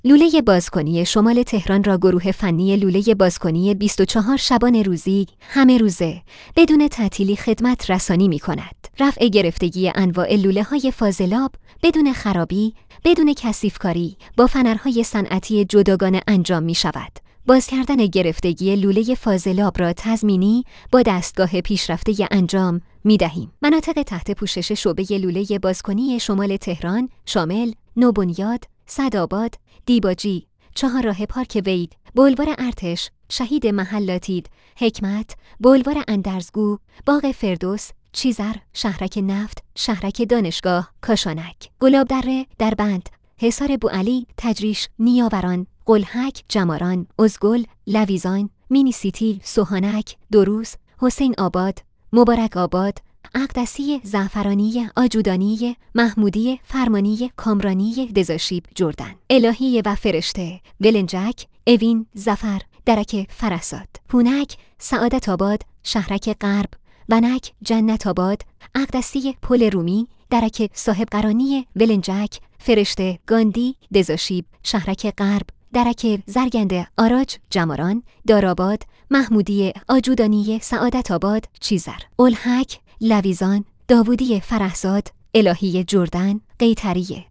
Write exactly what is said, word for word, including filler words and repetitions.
لوله بازکنی شمال تهران را گروه فنی لوله بازکنی بیست و چهار شبانه روزی همه روزه بدون تعطیلی خدمت رسانی می کند. رفع گرفتگی انواع لوله های فاضلاب بدون خرابی، بدون کثیفکاری با فنرهای صنعتی جداگانه انجام می شود. باز کردن گرفتگی لوله فاضلاب را تضمینی با دستگاه پیشرفته انجام می دهیم. مناطق تحت پوشش شعبه لوله بازکنی شمال تهران شامل نوبنیاد، سعدآباد، دیباجی، چهارراه پارک وید، بولوار ارتش، شهید محلاتید، حکمت، بولوار اندرزگو، باغ فردوس، چیزر، شهرک نفت، شهرک دانشگاه، کاشانک، گلابدره، دربند، حصار بوعلی، تجریش، نیاوران، قلهک، جماران، ازگل، لویزان، مینی سیتی، سوهانک، دروس، حسین آباد، مبارک آباد، اقدسی، زعفرانی، آجودانی، محمودی، فرمانی، کامرانی، دزاشیب، جردن، الهی و فرشته، ولنجک، اوین، زفر، درک فرساد، پونک، سعادت آباد، شهرک غرب، بنک، جنت آباد، اقدسی، پل رومی، درک صاحب قرانی، ولنجک، فرشته، گاندی، دزاشیب، شهرک غرب، درک زرگنده، آراج، جماران، داراباد، محمودی، آجودانی، سعادت آباد، چیزر، الحک، لویزان، داوودی فرهزاد، الهی جردن، قیطریه.